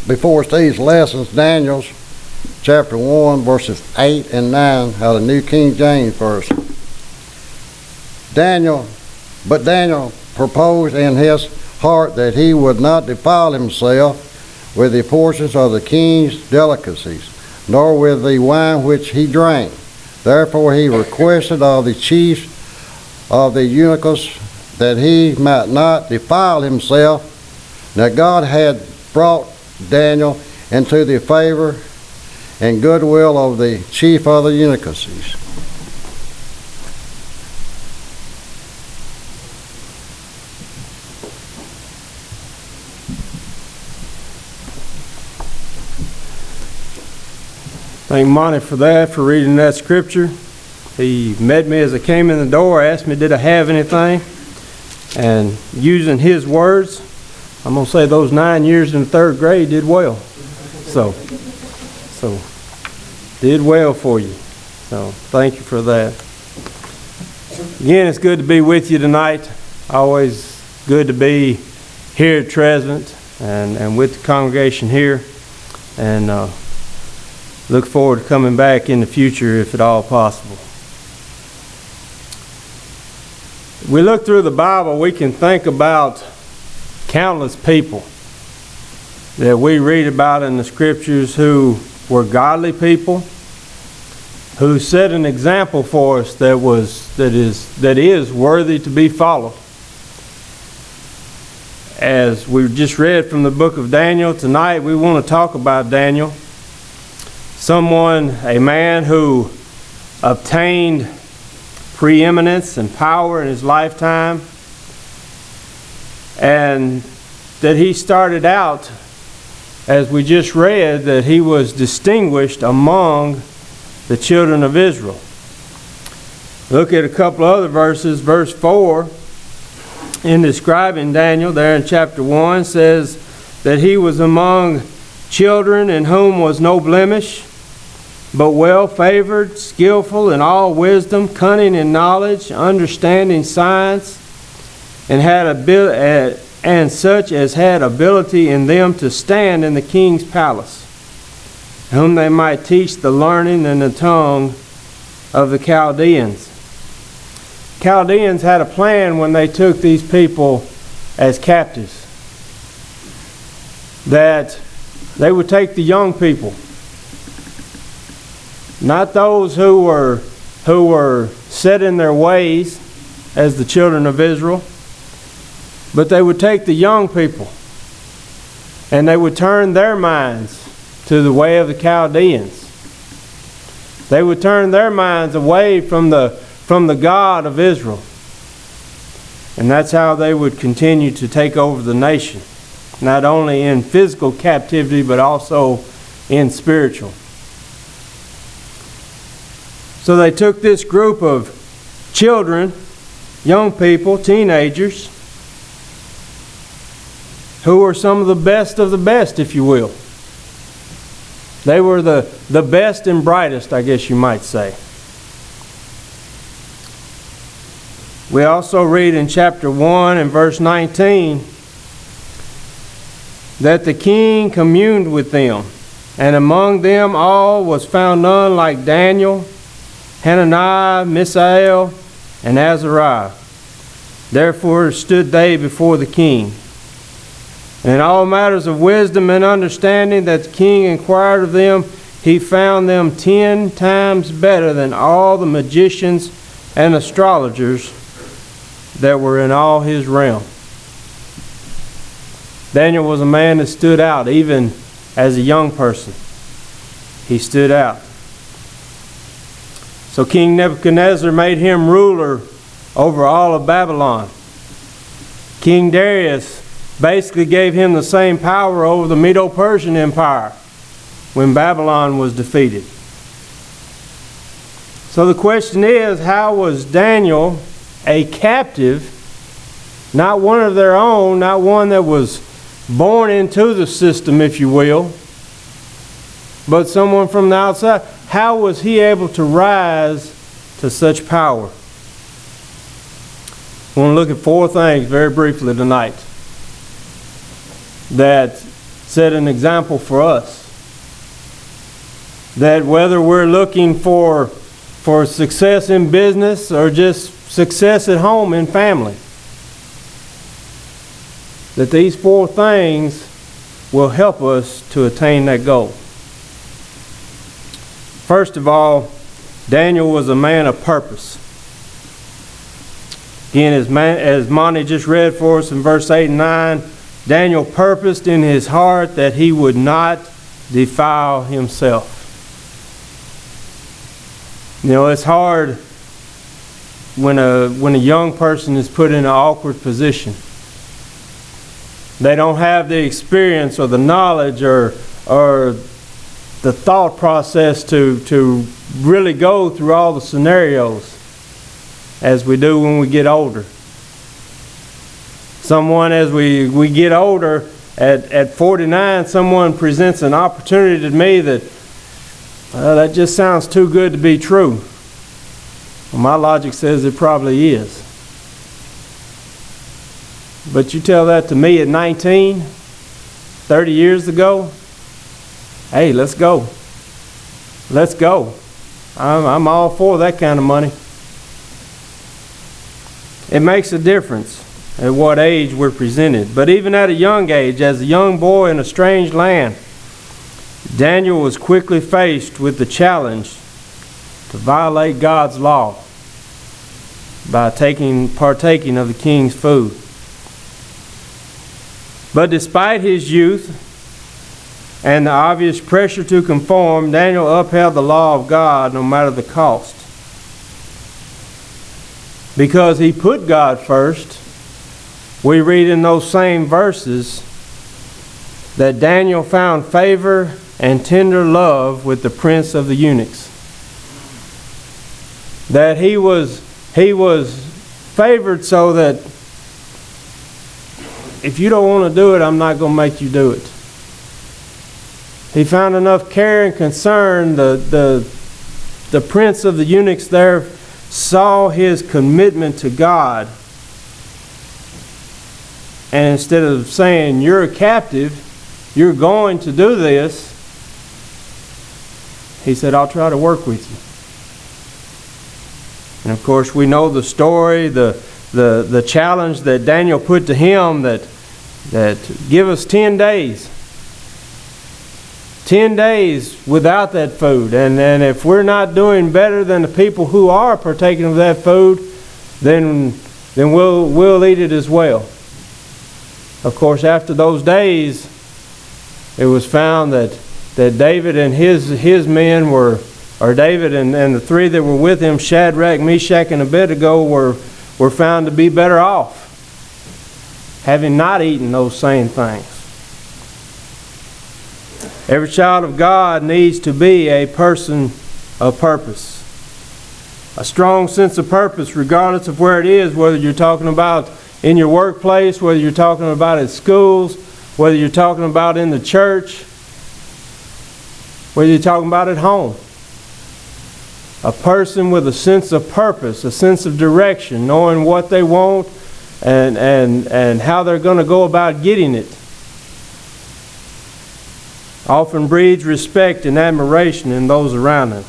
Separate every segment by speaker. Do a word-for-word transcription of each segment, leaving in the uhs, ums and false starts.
Speaker 1: before us these lessons, Daniel's chapter one, verses eight and nine, out of the New King James Version. Daniel, but Daniel proposed in his heart that he would not defile himself with the portions of the king's delicacies, nor with the wine which he drank. Therefore he requested of the chiefs of the eunuchs that he might not defile himself. Now God had brought Daniel into the favor and goodwill of the chief of the eunuchs.
Speaker 2: Thank Monty for that, for reading that scripture. He met me as I came in the door, asked me did I have anything, and using his words, I'm going to say those nine years in the third grade did well. So, so did well for you. So thank you for that. Again, it's good to be with you tonight. Always good to be here at Tresvant and, and with the congregation here. And uh, look forward to coming back in the future if at all possible. We look through the Bible, we can think about countless people that we read about in the scriptures who were godly people, who set an example for us that was that is that is worthy to be followed. As we just read from the book of Daniel, tonight we want to talk about Daniel, someone, a man who obtained preeminence and power in his lifetime, and that he started out, as we just read, that he was distinguished among the children of Israel. Look at a couple other verses. Verse four, in describing Daniel there in chapter one, says that he was among children in whom was no blemish, but well favored, skillful in all wisdom, cunning in knowledge, understanding science, and had ability, and such as had ability in them to stand in the king's palace, whom they might teach the learning and the tongue of the Chaldeans. Chaldeans had a plan when they took these people as captives, that they would take the young people, not those who were who were set in their ways as the children of Israel, but they would take the young people and they would turn their minds to the way of the Chaldeans. They would turn their minds away from the from the God of Israel. And that's how they would continue to take over the nation, not only in physical captivity but also in spiritual. So they took this group of children, young people, teenagers, who were some of the best of the best, if you will. They were the, the best and brightest, I guess you might say. We also read in chapter one and verse nineteen that the king communed with them, and among them all was found none like Daniel, Hananiah, Mishael, and Azariah. Therefore stood they before the king. And in all matters of wisdom and understanding that the king inquired of them, he found them ten times better than all the magicians and astrologers that were in all his realm. Daniel was a man that stood out, even as a young person. He stood out. So King Nebuchadnezzar made him ruler over all of Babylon. King Darius basically gave him the same power over the Medo-Persian Empire when Babylon was defeated. So the question is, how was Daniel a captive, not one of their own, not one that was born into the system, if you will, but someone from the outside? How was he able to rise to such power? I want to look at four things very briefly tonight that set an example for us. That whether we're looking for, for success in business or just success at home in family, that these four things will help us to attain that goal. First of all, Daniel was a man of purpose. Again, as, man, as Monty just read for us in verse eight and nine, Daniel purposed in his heart that he would not defile himself. You know, it's hard when a, when a young person is put in an awkward position. They don't have the experience or the knowledge or, or the thought process to, to really go through all the scenarios as we do when we get older. Someone, as we, we get older, at, at forty-nine, someone presents an opportunity to me that, well, that just sounds too good to be true. Well, my logic says it probably is. But you tell that to me at nineteen, thirty years ago, hey, let's go. Let's go. I'm, I'm all for that kind of money. It makes a difference at what age we're presented. But even at a young age, as a young boy in a strange land, Daniel was quickly faced with the challenge to violate God's law by taking, partaking of the king's food. But despite his youth and the obvious pressure to conform, Daniel upheld the law of God no matter the cost. Because he put God first, we read in those same verses that Daniel found favor and tender love with the prince of the eunuchs. That he was, he was favored so that if you don't want to do it, I'm not going to make you do it. He found enough care and concern. The, the, the prince of the eunuchs there saw his commitment to God. And instead of saying, you're a captive, you're going to do this, he said, I'll try to work with you. And of course, we know the story, the, the, the challenge that Daniel put to him, that, that give us ten days. ten days without that food. And, and if we're not doing better than the people who are partaking of that food, then, then we'll, we'll eat it as well. Of course, after those days, it was found that, that David and his, his men were, or David and, and the three that were with him, Shadrach, Meshach, and Abednego, were, were found to be better off, having not eaten those same things. Every child of God needs to be a person of purpose. A strong sense of purpose, regardless of where it is, whether you're talking about in your workplace, whether you're talking about at schools, whether you're talking about in the church, whether you're talking about at home. A person with a sense of purpose, a sense of direction, knowing what they want and, and, and how they're going to go about getting it, often breeds respect and admiration in those around them.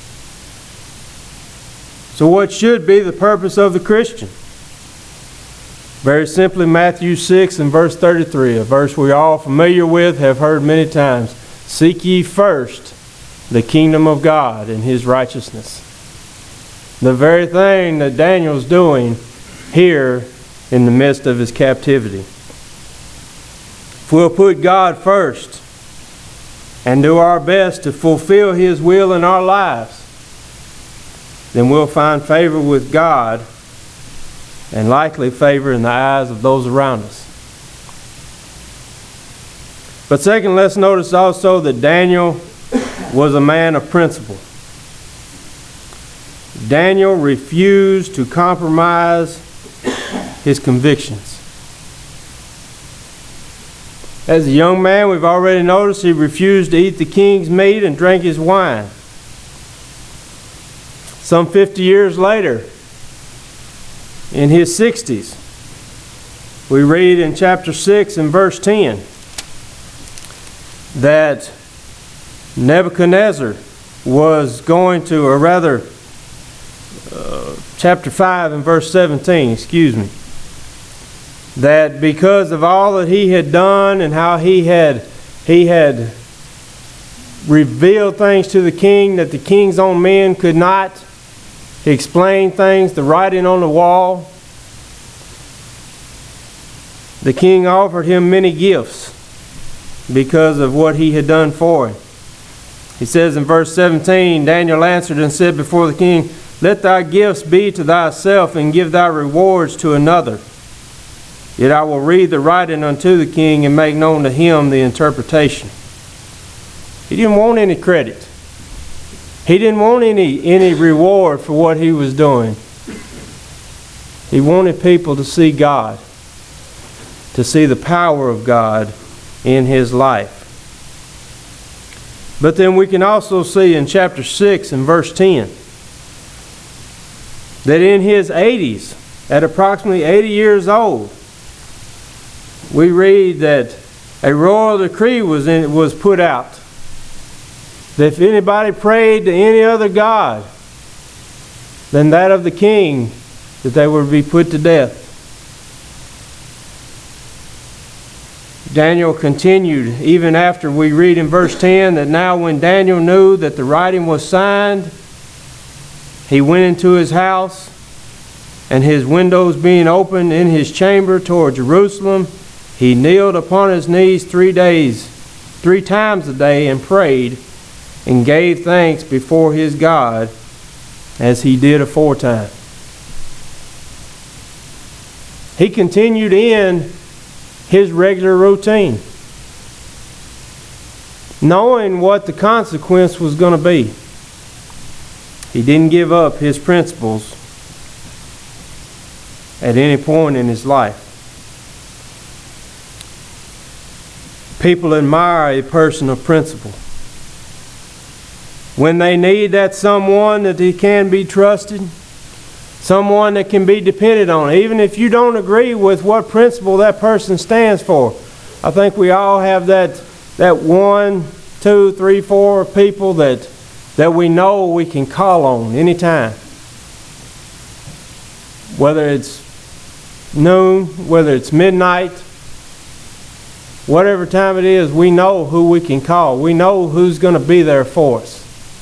Speaker 2: So what should be the purpose of the Christian? Very simply, Matthew six and verse thirty-three, a verse we're all familiar with, have heard many times. Seek ye first the kingdom of God and His righteousness. The very thing that Daniel's doing here in the midst of his captivity. If we'll put God first and do our best to fulfill His will in our lives, then we'll find favor with God and likely favor in the eyes of those around us. But second, let's notice also that Daniel was a man of principle. Daniel refused to compromise his convictions. As a young man, we've already noticed he refused to eat the king's meat and drink his wine. Some fifty years later, in his sixties, we read in chapter six and verse ten, that Nebuchadnezzar was going to, or rather, uh, chapter five and verse seventeen, excuse me, that because of all that he had done and how he had he had revealed things to the king that the king's own men could not explain things, the writing on the wall, the king offered him many gifts because of what he had done for him. He says in verse seventeen, Daniel answered and said before the king, "Let thy gifts be to thyself, and give thy rewards to another. Yet I will read the writing unto the king, and make known to him the interpretation." He didn't want any credit. He didn't want any, any reward for what he was doing. He wanted people to see God, to see the power of God in his life. But then we can also see in chapter six and verse ten that in his eighties, at approximately eighty years old, we read that a royal decree was in, was put out that if anybody prayed to any other god than that of the king, that they would be put to death. Daniel continued, even after we read in verse ten, that now when Daniel knew that the writing was signed, he went into his house, and his windows being opened in his chamber toward Jerusalem, he kneeled upon his knees three days, three times a day, and prayed, and gave thanks before his God, as he did aforetime. He continued in his regular routine, knowing what the consequence was going to be. He didn't give up his principles at any point in his life. People admire a person of principle. When they need that someone that he can be trusted, someone that can be depended on, even if you don't agree with what principle that person stands for. I think we all have that that one, two, three, four people that that we know we can call on anytime. Whether it's noon, whether it's midnight, whatever time it is, we know who we can call. We know who's going to be there for us.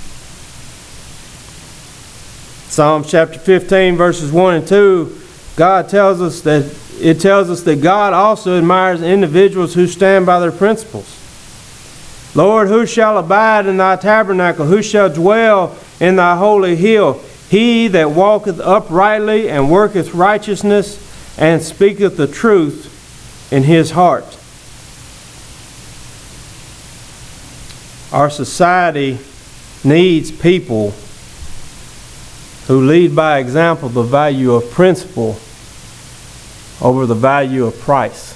Speaker 2: Psalm chapter fifteen, verses one and two, God tells us that it tells us that God also admires individuals who stand by their principles. Lord, who shall abide in thy tabernacle? Who shall dwell in thy holy hill? He that walketh uprightly and worketh righteousness and speaketh the truth in his heart. Our society needs people who lead by example the value of principle over the value of price.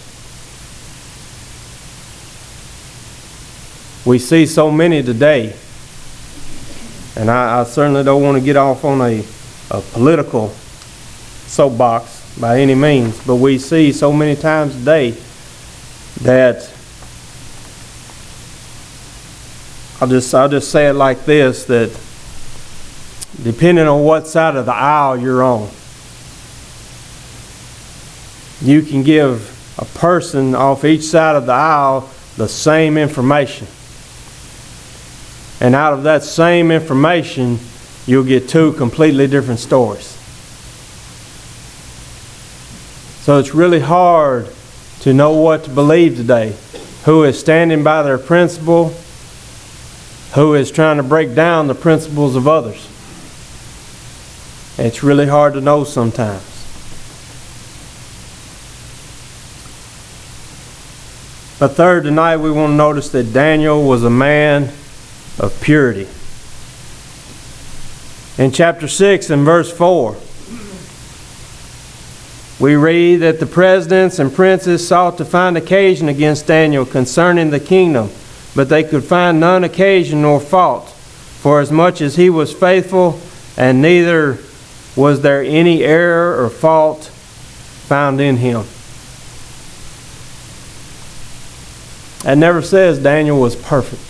Speaker 2: We see so many today, and I, I certainly don't want to get off on a, a political soapbox by any means, but we see so many times today that I'll just I'll just say it like this, that depending on what side of the aisle you're on, you can give a person off each side of the aisle the same information. And out of that same information, you'll get two completely different stories. So it's really hard to know what to believe today. Who is standing by their principle? Who is trying to break down the principles of others? It's really hard to know sometimes. But third, tonight we want to notice that Daniel was a man of purity. In chapter six and verse four, we read that the presidents and princes sought to find occasion against Daniel concerning the kingdom, but they could find none occasion nor fault, for as much as he was faithful, and neither was there any error or fault found in him. That never says Daniel was perfect.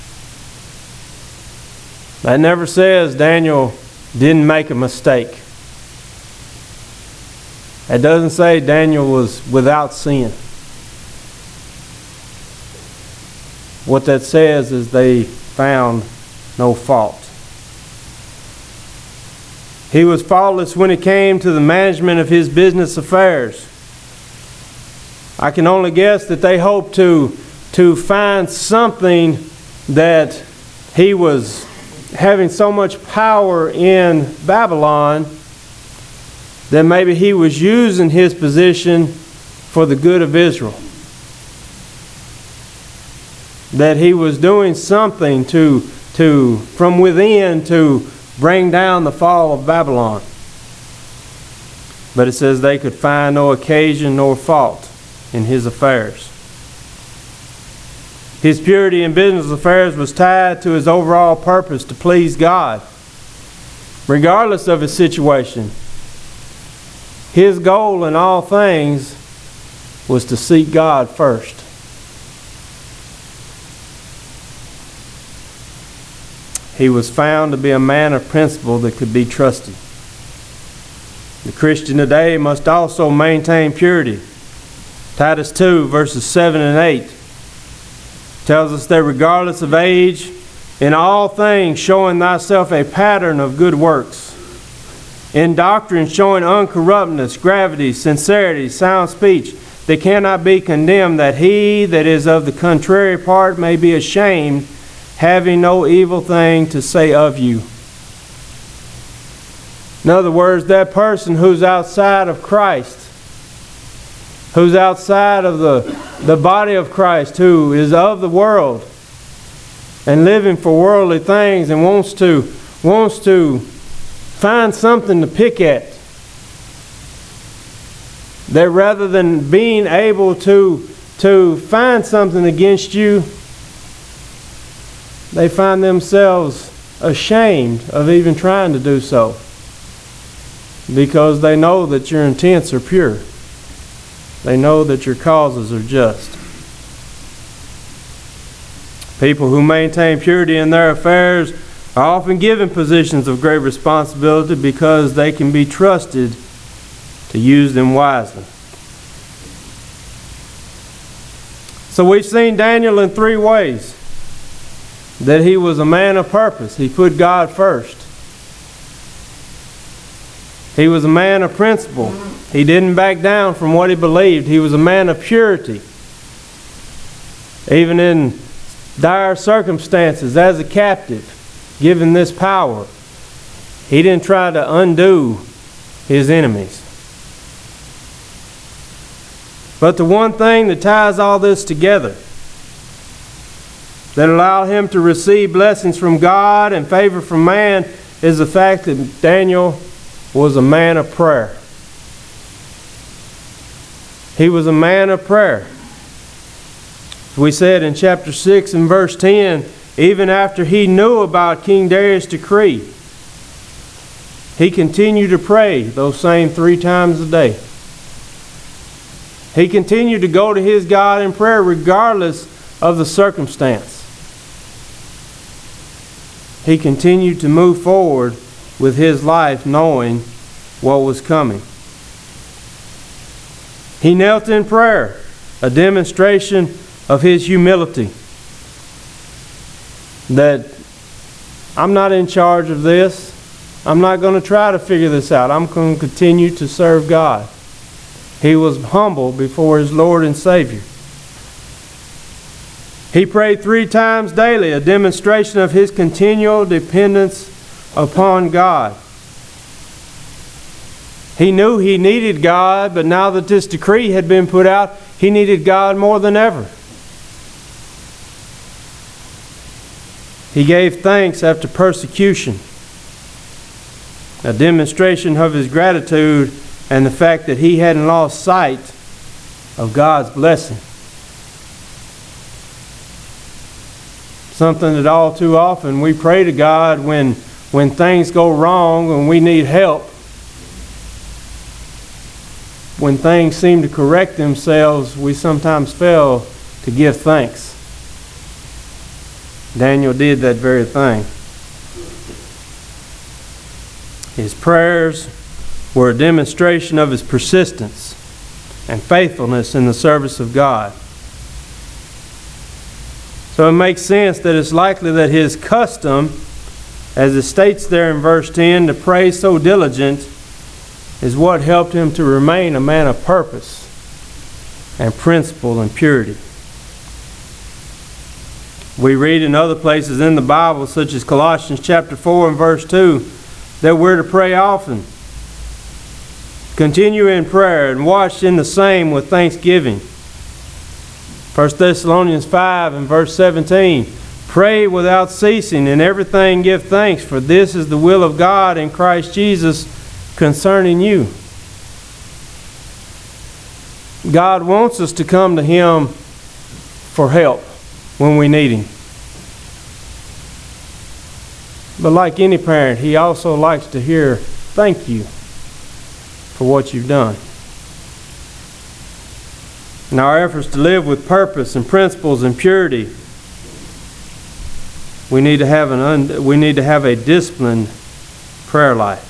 Speaker 2: That never says Daniel didn't make a mistake. It doesn't say Daniel was without sin. What that says is they found no fault. He was faultless when it came to the management of his business affairs. I can only guess that they hoped to, to find something that he was having so much power in Babylon that maybe he was using his position for the good of Israel. That he was doing something to, to from within to bring down the fall of Babylon. But it says they could find no occasion nor fault in his affairs. His purity in business affairs was tied to his overall purpose to please God. Regardless of his situation, his goal in all things was to seek God first. He was found to be a man of principle that could be trusted. The Christian today must also maintain purity. Titus two, verses seven and eight tells us that regardless of age, in all things showing thyself a pattern of good works, in doctrine showing uncorruptness, gravity, sincerity, sound speech, that cannot be condemned, that he that is of the contrary part may be ashamed, having no evil thing to say of you. In other words, that person who's outside of Christ, who's outside of the, the body of Christ, who is of the world and living for worldly things and wants to, wants to find something to pick at, that rather than being able to, to find something against you, they find themselves ashamed of even trying to do so because they know that your intents are pure. They know that your causes are just. People who maintain purity in their affairs are often given positions of great responsibility because they can be trusted to use them wisely. So we've seen Daniel in three ways. That he was a man of purpose. He put God first. He was a man of principle. He didn't back down from what he believed. He was a man of purity. Even in dire circumstances, as a captive, given this power, he didn't try to undo his enemies. But the one thing that ties all this together, that allowed him to receive blessings from God and favor from man, is the fact that Daniel was a man of prayer. He was a man of prayer. We said in chapter six and verse ten, even after he knew about King Darius' decree, he continued to pray those same three times a day. He continued to go to his God in prayer regardless of the circumstance. He continued to move forward with his life knowing what was coming. He knelt in prayer, a demonstration of his humility. That I'm not in charge of this. I'm not going to try to figure this out. I'm going to continue to serve God. He was humble before his Lord and Savior. He prayed three times daily, a demonstration of his continual dependence upon God. He knew he needed God, but now that this decree had been put out, he needed God more than ever. He gave thanks after persecution, a demonstration of his gratitude and the fact that he hadn't lost sight of God's blessing. Something that all too often we pray to God when, when things go wrong and we need help. When things seem to correct themselves, we sometimes fail to give thanks. Daniel did that very thing. His prayers were a demonstration of his persistence and faithfulness in the service of God. So it makes sense that it's likely that his custom, as it states there in verse ten, to pray so diligent, is what helped him to remain a man of purpose and principle and purity. We read in other places in the Bible, such as Colossians chapter four and verse two, that we're to pray often. Continue in prayer and watch in the same with thanksgiving. First Thessalonians five and verse seventeen, pray without ceasing, in everything give thanks, for this is the will of God in Christ Jesus concerning you. God wants us to come to Him for help when we need Him. But like any parent, He also likes to hear thank you for what you've done. In our efforts to live with purpose and principles and purity, we need to have an un- we need to have a disciplined prayer life.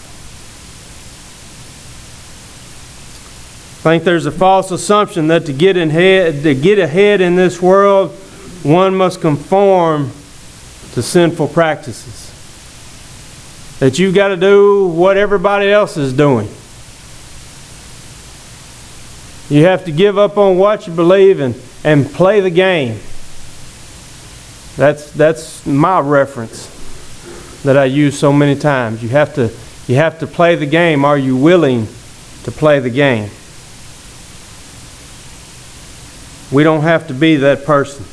Speaker 2: I think there's a false assumption that to get in head, to get ahead in this world, one must conform to sinful practices. That you've got to do what everybody else is doing. You have to give up on what you believe and, and play the game. That's that's my reference that I use so many times. You have to you have to play the game. Are you willing to play the game? We don't have to be that person.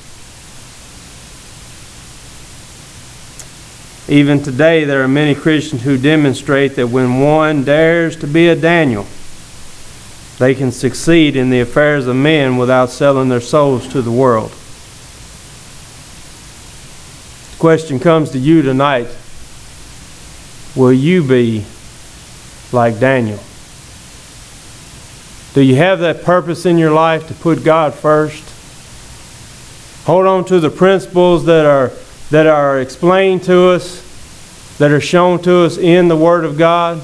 Speaker 2: Even today, there are many Christians who demonstrate that when one dares to be a Daniel, they can succeed in the affairs of men without selling their souls to the world. The question comes to you tonight, will you be like Daniel? Do you have that purpose in your life to put God first? Hold on to the principles that are that are explained to us, that are shown to us in the Word of God.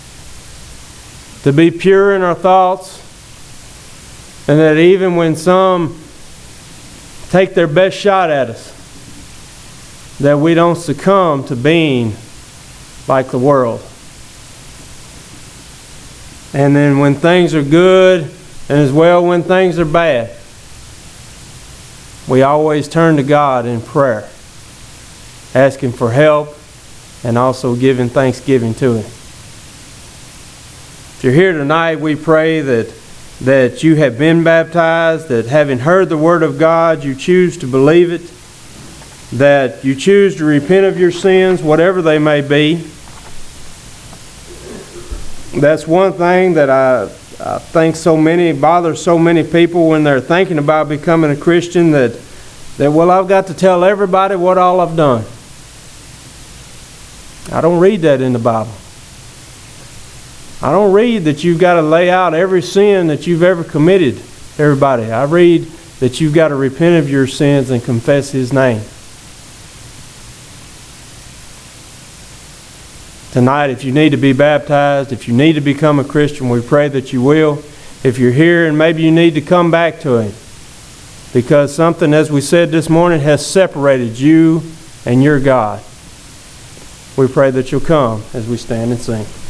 Speaker 2: To be pure in our thoughts, and that even when some take their best shot at us, that we don't succumb to being like the world. And then when things are good, and as well when things are bad, we always turn to God in prayer, asking for help and also giving thanksgiving to Him. If you're here tonight, we pray that, that you have been baptized, that having heard the Word of God, you choose to believe it, that you choose to repent of your sins, whatever they may be. That's one thing that I, I think so many, bothers so many people when they're thinking about becoming a Christian, that, that, well, I've got to tell everybody what all I've done. I don't read that in the Bible. I don't read that you've got to lay out every sin that you've ever committed to everybody. I read that you've got to repent of your sins and confess His name. Tonight, if you need to be baptized, if you need to become a Christian, we pray that you will. If you're here and maybe you need to come back to Him, because something, as we said this morning, has separated you and your God, we pray that you'll come as we stand and sing.